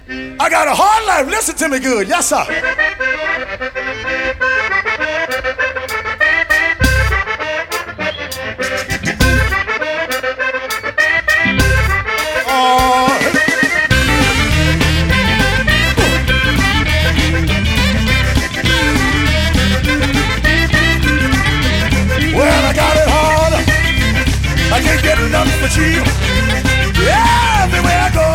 I got a hard life. Listen to me good. Yes, sir. Well, I got it hard. I can't get enough for cheap. Everywhere I go.